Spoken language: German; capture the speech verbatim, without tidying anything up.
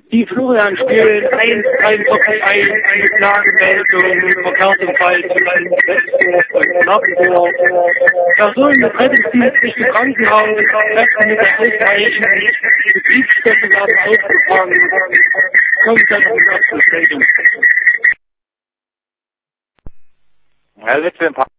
Die Florian spielen eins, ein Hockey, eine Klagemeldung, Verkehrsunfall, Labor. Person des Rettungsdienstes Richtung Krankenhaus, Kräfte mit der Ausweichen, Betriebsstätten werden aufgefangen, kommt dann auf die Abschlussmeldung. Ja, letzte